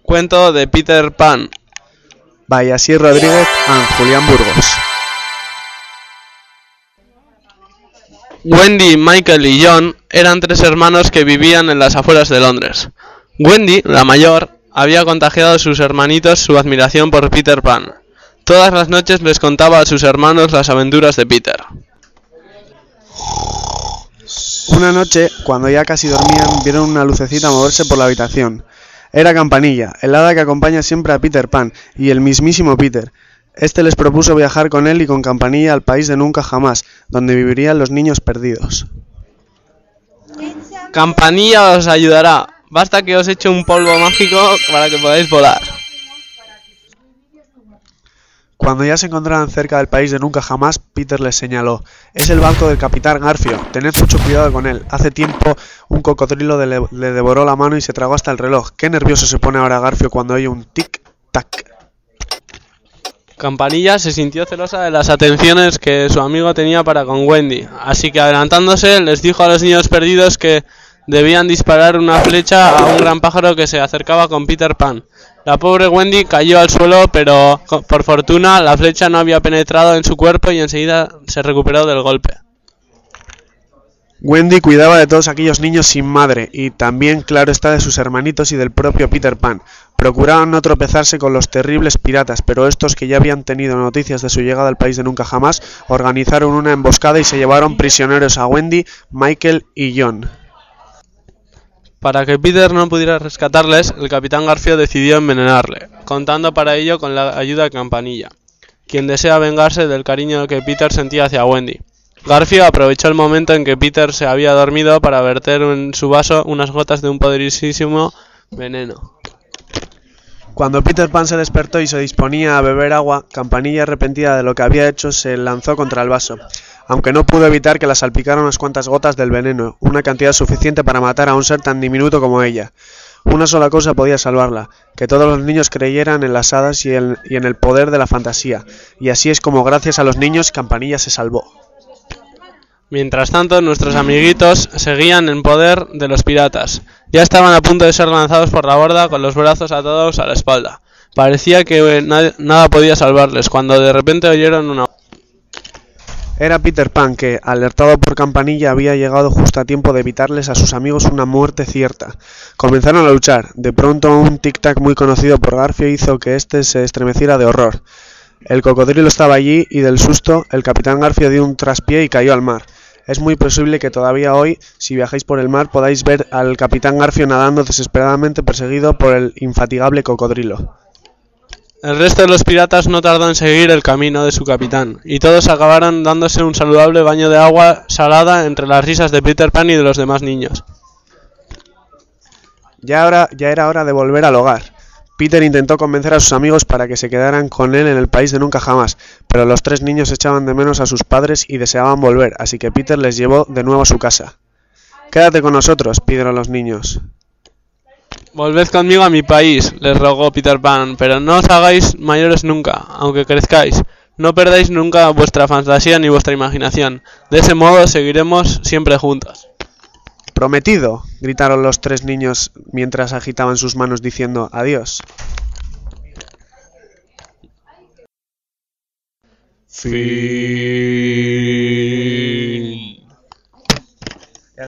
Cuento de Peter Pan. By Asier Rodríguez and Julián Burgos. Wendy, Michael y John eran 3 hermanos que vivían en las afueras de Londres. Wendy, la mayor, había contagiado a sus hermanitos su admiración por Peter Pan. Todas las noches les contaba a sus hermanos las aventuras de Peter. Una noche, cuando ya casi dormían, vieron una lucecita moverse por la habitación. Era Campanilla, el hada que acompaña siempre a Peter Pan, y el mismísimo Peter. Este les propuso viajar con él y con Campanilla al país de nunca jamás, donde vivirían los niños perdidos. Campanilla os ayudará. Basta que os eche un polvo mágico para que podáis volar. Cuando ya se encontraban cerca del país de nunca jamás, Peter les señaló: «Es el barco del Capitán Garfio, tened mucho cuidado con él. Hace tiempo un cocodrilo le devoró la mano y se tragó hasta el reloj. Qué nervioso se pone ahora Garfio cuando oye un tic-tac». Campanilla se sintió celosa de las atenciones que su amigo tenía para con Wendy, así que adelantándose les dijo a los niños perdidos que debían disparar una flecha a un gran pájaro que se acercaba con Peter Pan. La pobre Wendy cayó al suelo, pero por fortuna la flecha no había penetrado en su cuerpo y enseguida se recuperó del golpe. Wendy cuidaba de todos aquellos niños sin madre, y también, claro está, de sus hermanitos y del propio Peter Pan. Procuraban no tropezarse con los terribles piratas, pero estos, que ya habían tenido noticias de su llegada al país de nunca jamás, organizaron una emboscada y se llevaron prisioneros a Wendy, Michael y John. Para que Peter no pudiera rescatarles, el Capitán Garfio decidió envenenarle, contando para ello con la ayuda de Campanilla, quien desea vengarse del cariño que Peter sentía hacia Wendy. Garfio aprovechó el momento en que Peter se había dormido para verter en su vaso unas gotas de un poderosísimo veneno. Cuando Peter Pan se despertó y se disponía a beber agua, Campanilla, arrepentida de lo que había hecho, se lanzó contra el vaso, aunque no pudo evitar que la salpicaran unas cuantas gotas del veneno, una cantidad suficiente para matar a un ser tan diminuto como ella. Una sola cosa podía salvarla: que todos los niños creyeran en las hadas y en el poder de la fantasía, y así es como, gracias a los niños, Campanilla se salvó. Mientras tanto, nuestros amiguitos seguían en poder de los piratas. Ya estaban a punto de ser lanzados por la borda con los brazos atados a la espalda. Parecía que nada podía salvarles, cuando de repente oyeron una... Era Peter Pan que, alertado por Campanilla, había llegado justo a tiempo de evitarles a sus amigos una muerte cierta. Comenzaron a luchar. De pronto un tic-tac muy conocido por Garfio hizo que éste se estremeciera de horror. El cocodrilo estaba allí y, del susto, el Capitán Garfio dio un traspié y cayó al mar. Es muy posible que todavía hoy, si viajáis por el mar, podáis ver al Capitán Garfio nadando desesperadamente perseguido por el infatigable cocodrilo. El resto de los piratas no tardó en seguir el camino de su capitán, y todos acabaron dándose un saludable baño de agua salada entre las risas de Peter Pan y de los demás niños. Ya era hora de volver al hogar. Peter intentó convencer a sus amigos para que se quedaran con él en el país de nunca jamás, pero los 3 niños echaban de menos a sus padres y deseaban volver, así que Peter les llevó de nuevo a su casa. «Quédate con nosotros», pidieron los niños. «Volved conmigo a mi país», les rogó Peter Pan, «pero no os hagáis mayores nunca, aunque crezcáis. No perdáis nunca vuestra fantasía ni vuestra imaginación. De ese modo seguiremos siempre juntos». «¡Prometido!», gritaron los 3 niños mientras agitaban sus manos diciendo adiós. Fin.